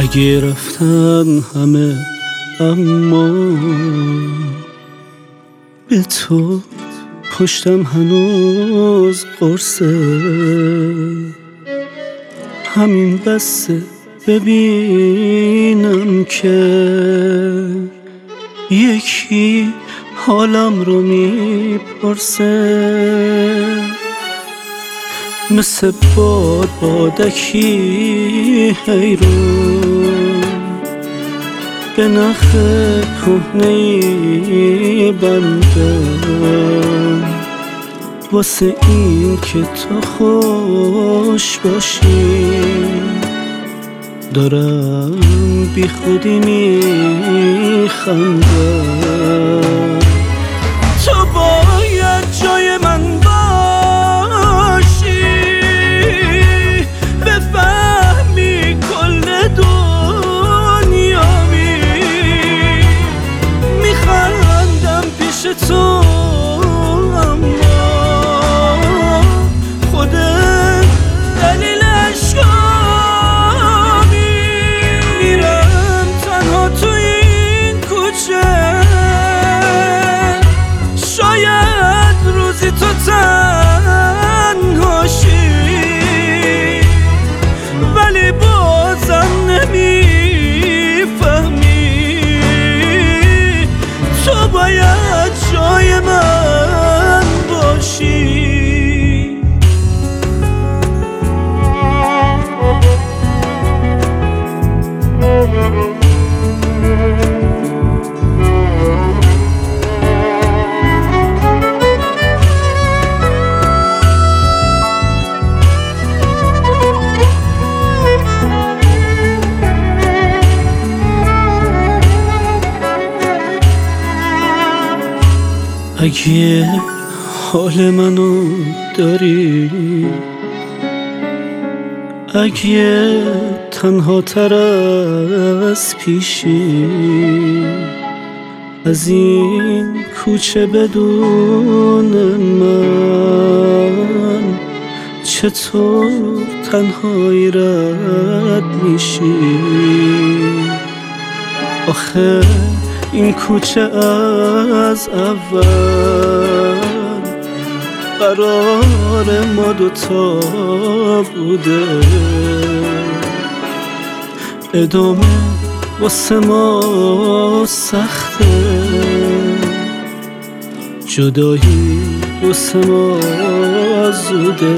دیگه رفتن همه، اما به تو پشتم هنوز قرصه. همین بسه ببینم که یکی حالم رو میپرسه. مثل بادکی حیرون به نخ کهنه‌ای بندم، واسه این که تو خوش باشی دارم بی خودی میخندم. تو باید جای من باشی، بفهمی کل دنیامی. میخندم پیش تو اما خودت دلیل اشکامی. میرم تنها تو این کوچه، شاید روزی تو تنهاشی، ولی بازم نمیفهمی تو باید جای من باشی. اگه حال منو داری، اگه تنها تر از پیشی، از این کوچه بدون من چطور تنهایی رد میشی؟ آخه این کوچه از اول قرار ما دوتا بوده، ادامه واسه ما سخته، جدایی واسه ما زوده.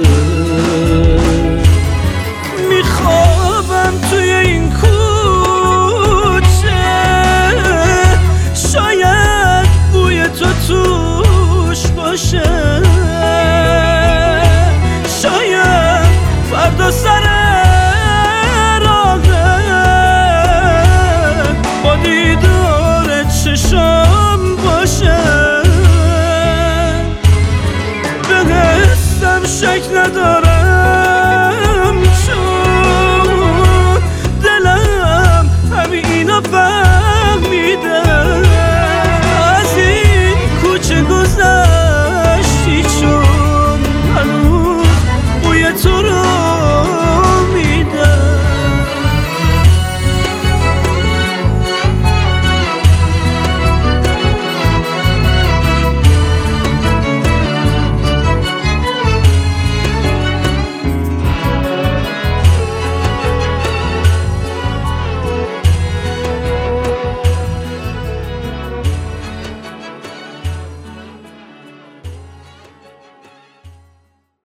میخوابم توی این کوچه، شاید بوی تو توش باشه، شاید فردا سر راهه با دیدن